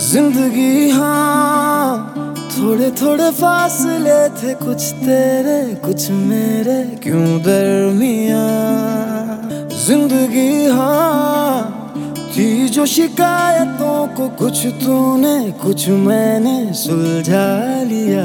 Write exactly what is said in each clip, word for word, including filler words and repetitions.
जिंदगी हाँ, थोड़े थोड़े फासले थे, कुछ तेरे कुछ मेरे क्यों दरमिया। जिंदगी हाँ, थी जो शिकायतों को कुछ तूने कुछ मैंने सुलझा लिया।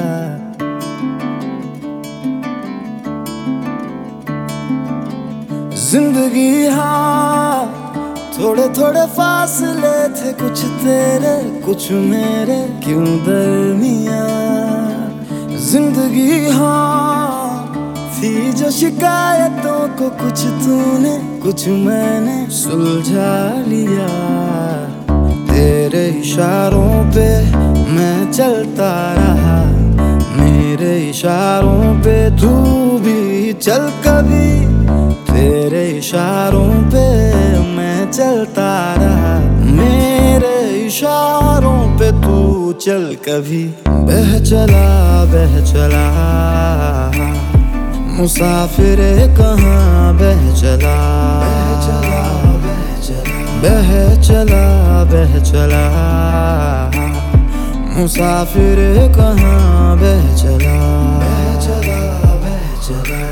जिंदगी हाँ, थोड़े थोड़े फासले थे, कुछ तेरे कुछ मेरे क्यों दरमिया। जिंदगी हाँ, थी जो शिकायतों को कुछ तूने कुछ मैंने सुलझा लिया। तेरे इशारों पे मैं चलता रहा, मेरे इशारों पे तू भी चल कभी। तेरे इशारों पे मैं चलता रहा, मेरे इशारों पे तू चल कभी। बह चला बह चला मुसाफिरे कहाँ बह चला, बह चला बह चला बह चला बह चला मुसाफिरे कहाँ बह चला, बह चला बह चला।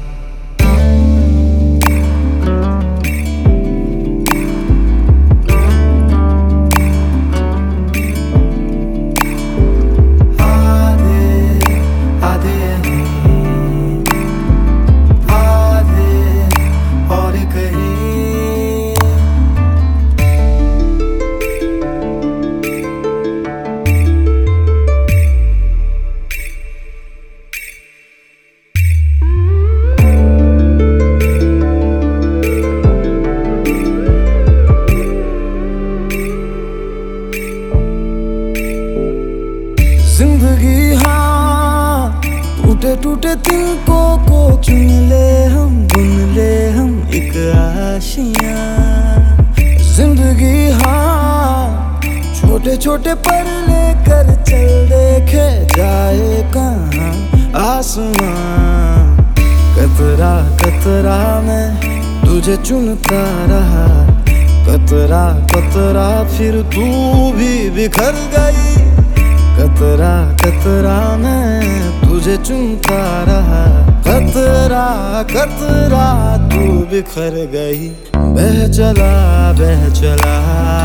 जिंदगी हाँ, टूटे टूटे तिनकों को चुन ले हम, बुन ले हम एक आशियाँ। जिंदगी हाँ, छोटे छोटे पर लेकर चल, देखे जाए कहाँ आसमां। कतरा कतरा मैं तुझे चुनता रहा, कतरा कतरा फिर तू भी बिखर गई। कतरा कतरा मैं तुझे चुनता रहा, कतरा कतरा तू बिखर गई। बह चला बह चला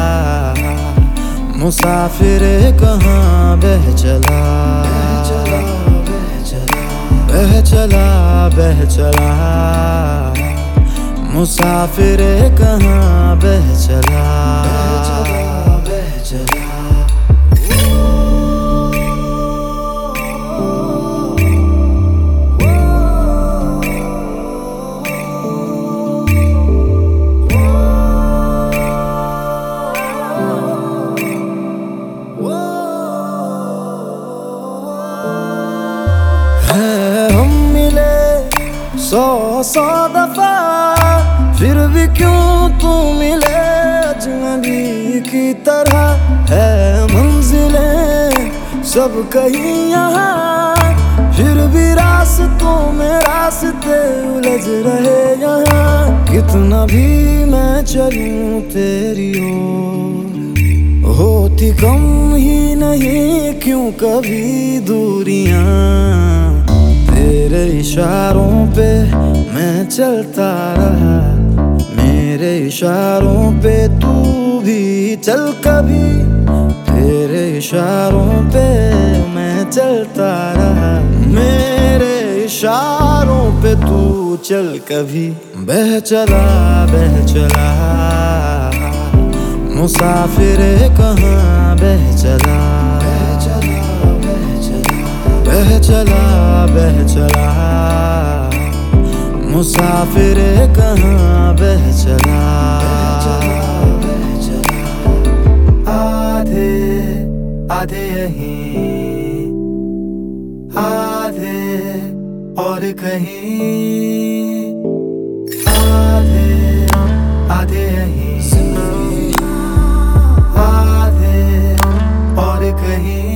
मुसाफिरे कहाँ बह चला, बह चला बह चला बह चला बह चला मुसाफिरे कहाँ बह चला, बह चला बह चला। हम मिले सौ सौ दफा, फिर भी क्यों तू मिले अजनबी की तरह। है मंजिलें सब कहीं यहाँ, फिर भी रास्तों में रास्ते उलझ रहे यहाँ। कितना भी मैं चलूं तेरी ओर, होती कम ही नहीं क्यों कभी दूरियां। तेरे इशारों पे मैं चलता रहा, मेरे इशारों पे तू भी चल कभी। तेरे इशारों पे मैं चलता रहा, मेरे इशारों पे तू चल कभी। बह चला बह चला मुसाफिरे कहाँ बह चला, बह चला बह चला बह चला बह चला मुसाफिरे कहाँ बह चला, बह चला बह चला। आधे आधे यहीं, आधे और कहीं, आधे आधे यहीं, आधे और कहीं।